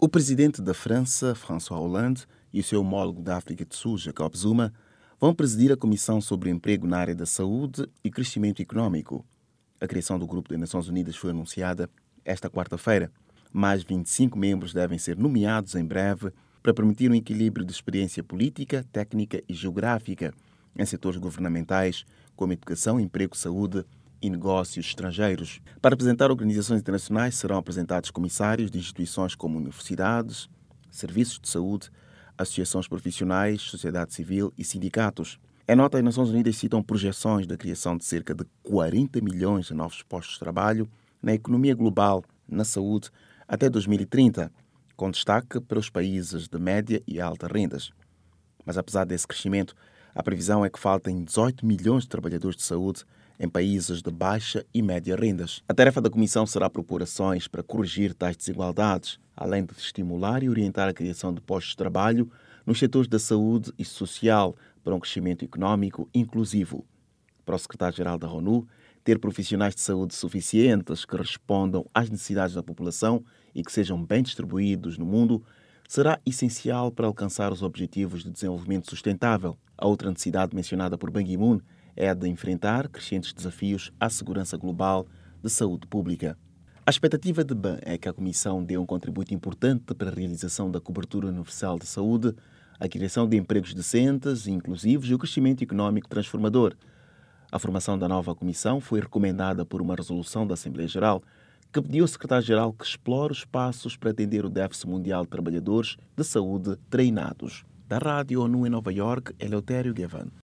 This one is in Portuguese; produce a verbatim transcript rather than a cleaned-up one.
O presidente da França, François Hollande, e o seu homólogo da África do Sul, Jacob Zuma, vão presidir a Comissão sobre o Emprego na área da Saúde e Crescimento Econômico. A criação do Grupo das Nações Unidas foi anunciada esta quarta-feira. Mais vinte e cinco membros devem ser nomeados em breve para permitir um equilíbrio de experiência política, técnica e geográfica em setores governamentais como educação, emprego, saúde e negócios estrangeiros. Para apresentar organizações internacionais serão apresentados comissários de instituições como universidades, serviços de saúde, associações profissionais, sociedade civil e sindicatos. Em nota, as Nações Unidas citam projeções da criação de cerca de quarenta milhões de novos postos de trabalho na economia global, na saúde, até dois mil e trinta, com destaque para os países de média e alta rendas. Mas apesar desse crescimento, a previsão é que faltem dezoito milhões de trabalhadores de saúde em países de baixa e média rendas. A tarefa da Comissão será propor ações para corrigir tais desigualdades, além de estimular e orientar a criação de postos de trabalho nos setores da saúde e social para um crescimento econômico inclusivo. Para o secretário-geral da ONU, ter profissionais de saúde suficientes que respondam às necessidades da população e que sejam bem distribuídos no mundo será essencial para alcançar os objetivos de desenvolvimento sustentável. A outra necessidade mencionada por Ban Ki-moon é a de enfrentar crescentes desafios à segurança global de saúde pública. A expectativa de Ban é que a Comissão dê um contributo importante para a realização da cobertura universal de saúde, a criação de empregos decentes e inclusivos e o crescimento econômico transformador. A formação da nova Comissão foi recomendada por uma resolução da Assembleia Geral que pediu ao secretário-geral que explore os passos para atender o déficit mundial de trabalhadores de saúde treinados. Da Rádio ONU em Nova York, Eleutério Gavan.